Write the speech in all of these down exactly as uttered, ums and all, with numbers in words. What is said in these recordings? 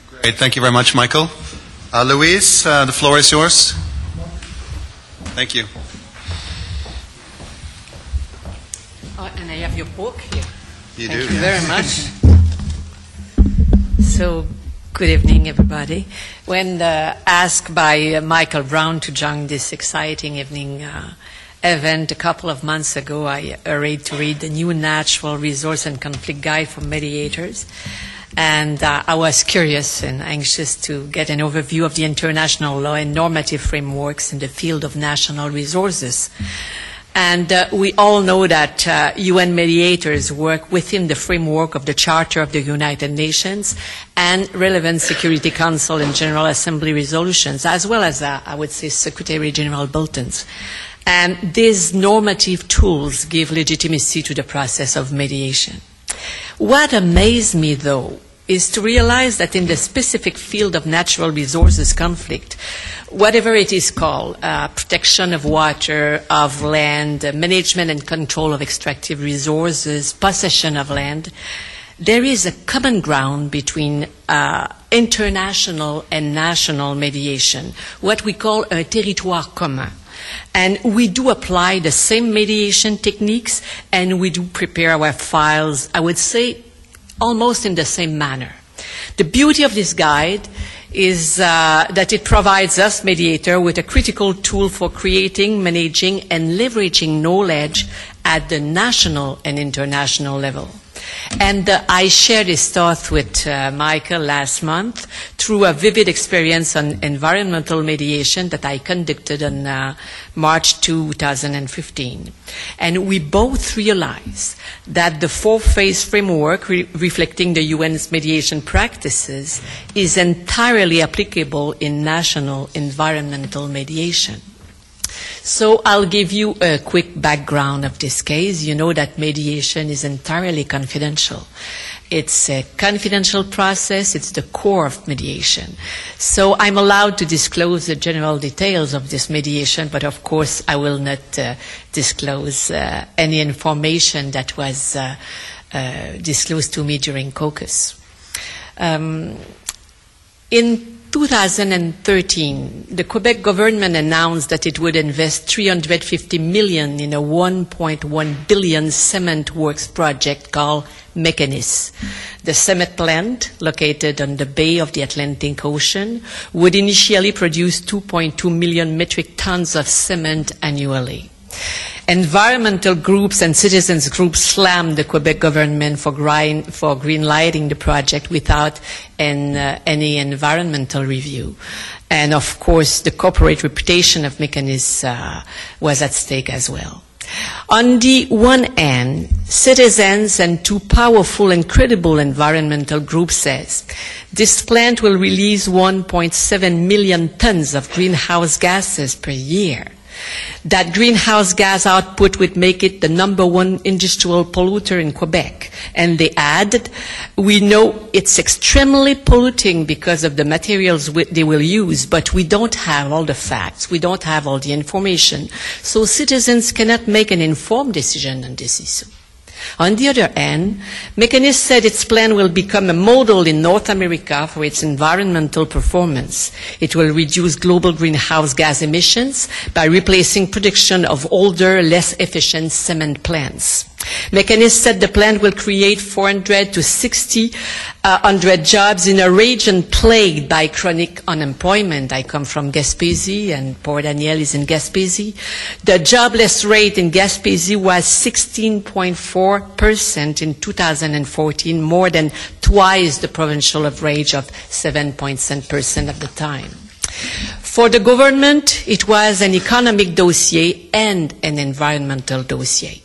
Great, thank you very much, Michael. Uh, Louise, uh, the floor is yours. Thank you. Oh, and I have your book here. You Thank do. you very much. So, good evening, everybody. When uh, asked by uh, Michael Brown to join this exciting evening uh, event a couple of months ago, I arranged to read the new Natural Resource and Conflict Guide for Mediators. And uh, I was curious and anxious to get an overview of the international law and normative frameworks in the field of national resources. And uh, we all know that uh, U N mediators work within the framework of the Charter of the United Nations and relevant Security Council and General Assembly resolutions, as well as, uh, I would say, Secretary General bulletins. And these normative tools give legitimacy to the process of mediation. What amazed me, though, is to realize that in the specific field of natural resources conflict, whatever it is called, uh, protection of water, of land, uh, management and control of extractive resources, possession of land, there is a common ground between uh, international and national mediation, what we call un territoire commun. And we do apply the same mediation techniques, and we do prepare our files, I would say, almost in the same manner. The beauty of this guide is uh, that it provides us, mediator, with a critical tool for creating, managing, and leveraging knowledge at the national and international level. And uh, I shared this thought with uh, Michael last month through a vivid experience on environmental mediation that I conducted on uh, March two thousand fifteen. And we both realized that the four-phase framework re reflecting the U N's mediation practices is entirely applicable in national environmental mediation. So I'll give you a quick background of this case. You know that mediation is entirely confidential. It's a confidential process. It's the core of mediation. So I'm allowed to disclose the general details of this mediation, but of course I will not uh, disclose uh, any information that was uh, uh, disclosed to me during caucus. Um, in two thousand thirteen, the Quebec government announced that it would invest three hundred fifty million dollars in a one point one billion cement works project called Mécanis. The cement plant, located on the bay of the Atlantic Ocean, would initially produce two point two million metric tons of cement annually. Environmental groups and citizens groups slammed the Quebec government for, green, for green-lighting the project without an, uh, any environmental review. And of course, the corporate reputation of Mécanis uh, was at stake as well. On the one hand, citizens and two powerful and credible environmental groups says this plant will release one point seven million tons of greenhouse gases per year. That greenhouse gas output would make it the number one industrial polluter in Quebec. And they added, we know it's extremely polluting because of the materials they will use, but we don't have all the facts. We don't have all the information. So citizens cannot make an informed decision on this issue. On the other hand, Mécanis said its plan will become a model in North America for its environmental performance. It will reduce global greenhouse gas emissions by replacing production of older, less efficient cement plants. Mécanis said the plant will create four hundred to sixty hundred jobs in a region plagued by chronic unemployment. I come from Gaspésie, and Port Daniel is in Gaspésie. The jobless rate in Gaspésie was sixteen point four percent in two thousand fourteen, more than twice the provincial average of seven point seven percent at the time. For the government, it was an economic dossier and an environmental dossier.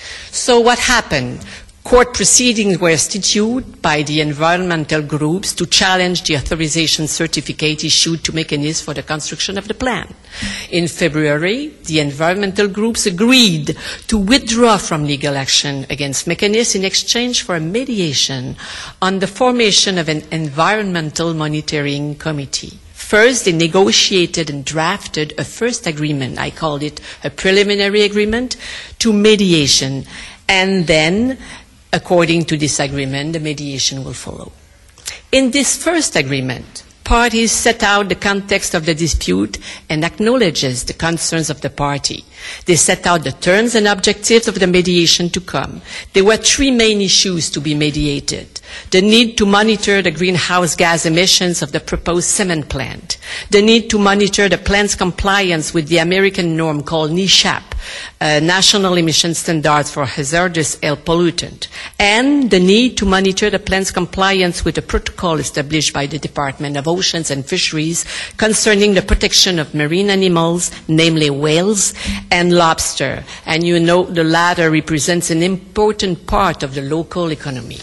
So what happened? Court proceedings were instituted by the environmental groups to challenge the authorization certificate issued to Mécanis for the construction of the plant. In February, the environmental groups agreed to withdraw from legal action against Mécanis in exchange for a mediation on the formation of an environmental monitoring committee. First, they negotiated and drafted a first agreement. I called it a preliminary agreement to mediation. And then, according to this agreement, the mediation will follow. In this first agreement, parties set out the context of the dispute and acknowledges the concerns of the party. They set out the terms and objectives of the mediation to come. There were three main issues to be mediated. The need to monitor the greenhouse gas emissions of the proposed cement plant. The need to monitor the plant's compliance with the American norm called NESHAP, uh, National Emission Standards for Hazardous Air Pollutant. And the need to monitor the plant's compliance with the protocol established by the Department of Oceans and Fisheries concerning the protection of marine animals, namely whales and lobster. And you know the latter represents an important part of the local economy.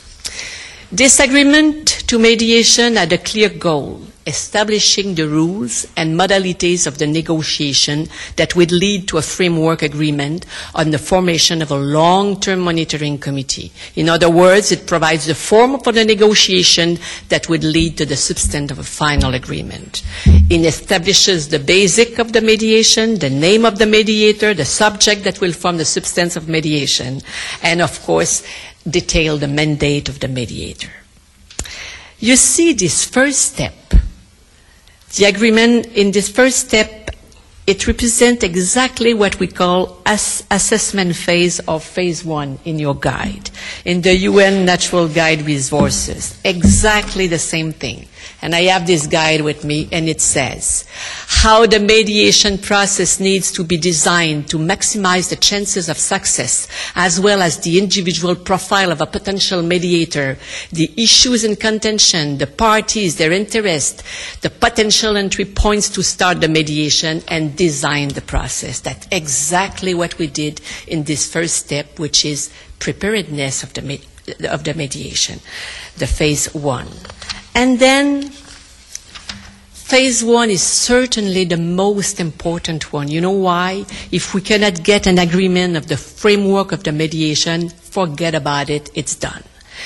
This agreement to mediation had a clear goal, establishing the rules and modalities of the negotiation that would lead to a framework agreement on the formation of a long-term monitoring committee. In other words, it provides the form for the negotiation that would lead to the substance of a final agreement. It establishes the basic of the mediation, the name of the mediator, the subject that will form the substance of mediation, and of course, detail the mandate of the mediator. You see this first step. The agreement in this first step, it represents exactly what we call ass assessment phase or phase one in your guide, in the U N Natural Guide Resources. Exactly the same thing. And I have this guide with me, and it says how the mediation process needs to be designed to maximize the chances of success, as well as the individual profile of a potential mediator, the issues in contention, the parties, their interest, the potential entry points to start the mediation, and design the process. That's exactly what we did in this first step, which is preparedness of the, med of the mediation, the phase one. And then phase one is certainly the most important one. You know why? If we cannot get an agreement of the framework of the mediation, forget about it, it's done.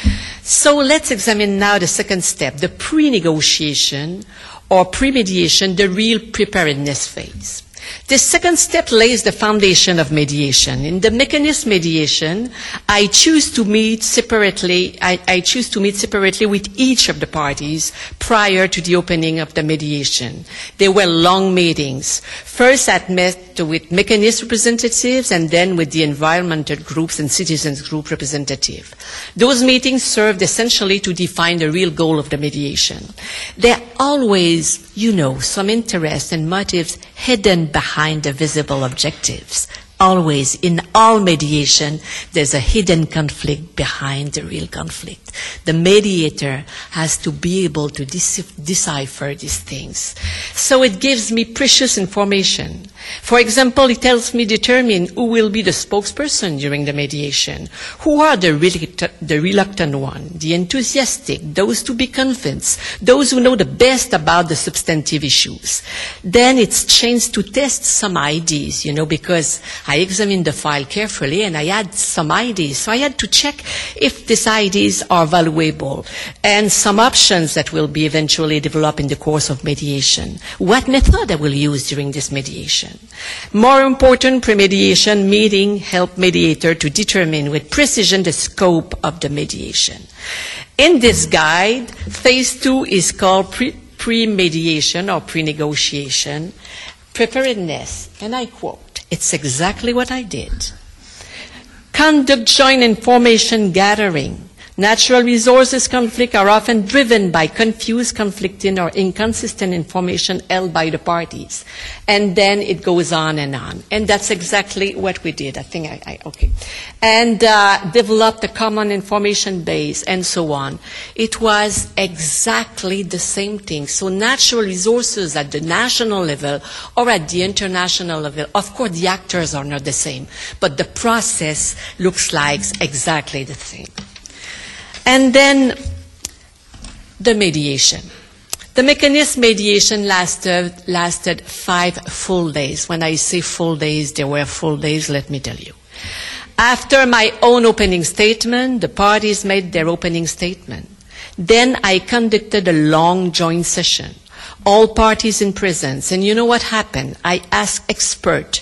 So let's examine now the second step, the pre-negotiation or pre-mediation, the real preparedness phase. This second step lays the foundation of mediation. In the mechanism mediation, I choose to meet separately, I, I choose to meet separately with each of the parties prior to the opening of the mediation. They were long meetings. First, I met with mechanism representatives and then with the environmental groups and citizens group representative. Those meetings served essentially to define the real goal of the mediation. There are always, you know, some interest and motives hidden behind the visible objectives. Always, in all mediation, there's a hidden conflict behind the real conflict. The mediator has to be able to decipher these things. So it gives me precious information. For example, it helps me determine who will be the spokesperson during the mediation. Who are the, reluctant, the reluctant ones, the enthusiastic, those to be convinced, those who know the best about the substantive issues. Then it's chance to test some ideas, you know, because I examined the file carefully and I had some ideas. So I had to check if these ideas are valuable and some options that will be eventually developed in the course of mediation. What method I will use during this mediation. More important, pre-mediation meeting help mediator to determine with precision the scope of the mediation. In this guide, phase two is called pre- pre-mediation or pre-negotiation preparedness. And I quote, it's exactly what I did. Conduct joint information gathering. Natural resources conflicts are often driven by confused, conflicting, or inconsistent information held by the parties. And then it goes on and on. And that's exactly what we did. I think I, I okay. And uh, developed a common information base and so on. It was exactly the same thing. So natural resources at the national level or at the international level, of course the actors are not the same, but the process looks like exactly the same. And then the mediation. The mechanism mediation lasted, lasted five full days. When I say full days, there were full days, let me tell you. After my own opening statement, the parties made their opening statement. Then I conducted a long joint session, all parties in presence. And you know what happened? I asked experts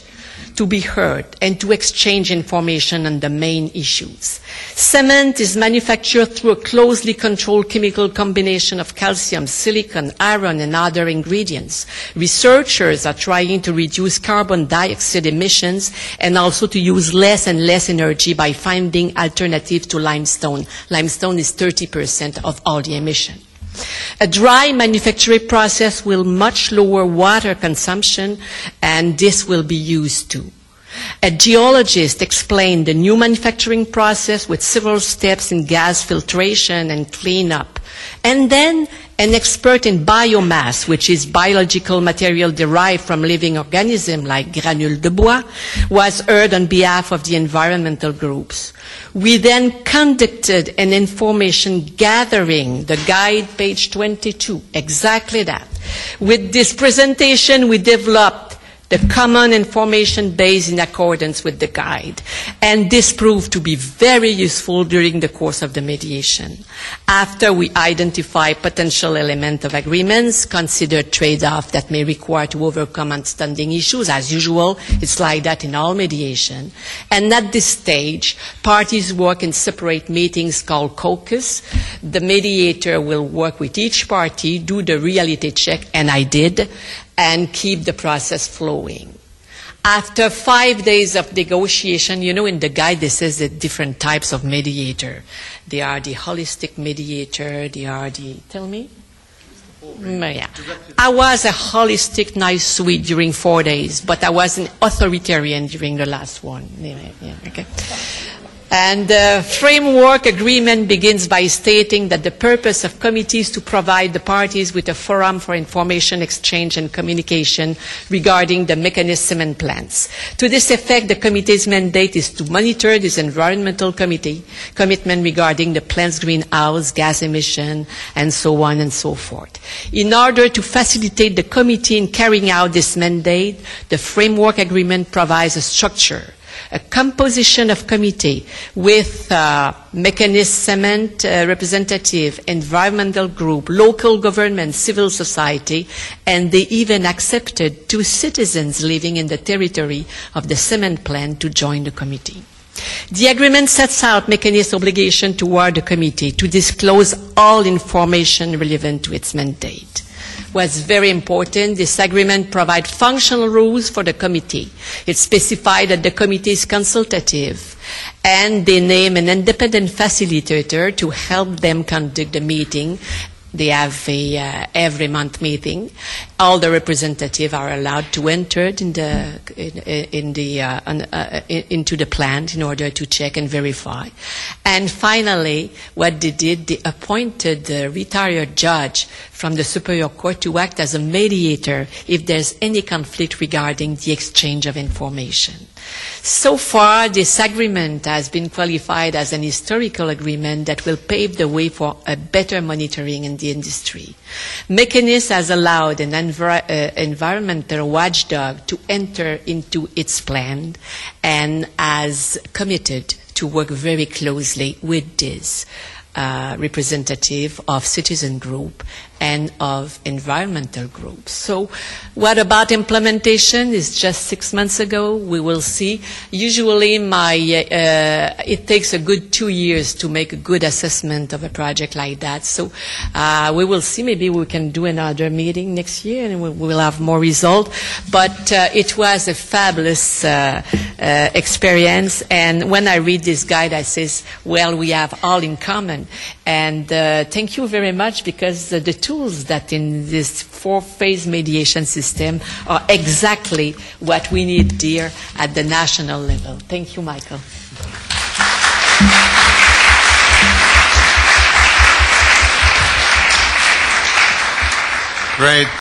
to be heard and to exchange information on the main issues. Cement is manufactured through a closely controlled chemical combination of calcium, silicon, iron, and other ingredients. Researchers are trying to reduce carbon dioxide emissions and also to use less and less energy by finding alternatives to limestone. Limestone is thirty percent of all the emission. A dry manufacturing process will much lower water consumption, and this will be used too. A geologist explained the new manufacturing process with several steps in gas filtration and cleanup. And then an expert in biomass, which is biological material derived from living organisms like granules de bois, was heard on behalf of the environmental groups. We then conducted an information gathering, the guide, page twenty-two, exactly that. With this presentation, we developed the common information base in accordance with the guide. And this proved to be very useful during the course of the mediation. After we identify potential elements of agreements, consider trade-off that may require to overcome outstanding issues. As usual, it's like that in all mediation. And at this stage, parties work in separate meetings called caucus. The mediator will work with each party, do the reality check, and I did, and keep the process flowing. After five days of negotiation, you know, in the guide, it says the different types of mediator. They are the holistic mediator, they are the, tell me? Mm, yeah. I was a holistic, nice, sweet during four days, but I was an authoritarian during the last one. Anyway, yeah, okay. And the framework agreement begins by stating that the purpose of committees is to provide the parties with a forum for information exchange and communication regarding the Mechanis cement plants. To this effect, the committee's mandate is to monitor this environmental committee commitment regarding the plant's greenhouse gas emission and so on and so forth. In order to facilitate the committee in carrying out this mandate, the framework agreement provides a structure, a composition of committee with uh, Mechanis cement uh, representative, environmental group, local government, civil society, and they even accepted two citizens living in the territory of the cement plant to join the committee. The agreement sets out Mechanis' obligation toward the committee to disclose all information relevant to its mandate. Was very important. This agreement provides functional rules for the committee. It specified that the committee is consultative, and they name an independent facilitator to help them conduct the meeting. They have a uh, every month meeting. All the representatives are allowed to enter in the in, in the uh, uh, into the plant in order to check and verify. And finally, what they did, they appointed the retired judge from the Superior Court to act as a mediator if there's any conflict regarding the exchange of information. So far, this agreement has been qualified as an historical agreement that will pave the way for a better monitoring in the industry. Mechanis has allowed an envir uh, environmental watchdog to enter into its plan and has committed to work very closely with this uh, representative of citizen group and of environmental groups. So what about implementation? It's just six months ago. We will see. Usually my, uh, it takes a good two years to make a good assessment of a project like that. So uh, we will see. Maybe we can do another meeting next year and we will have more result. But uh, it was a fabulous uh, uh, experience. And when I read this guide, I says, well, we have all in common. And uh, thank you very much, because uh, the tools that in this four-phase mediation system are exactly what we need here at the national level. Thank you, Michael. Great.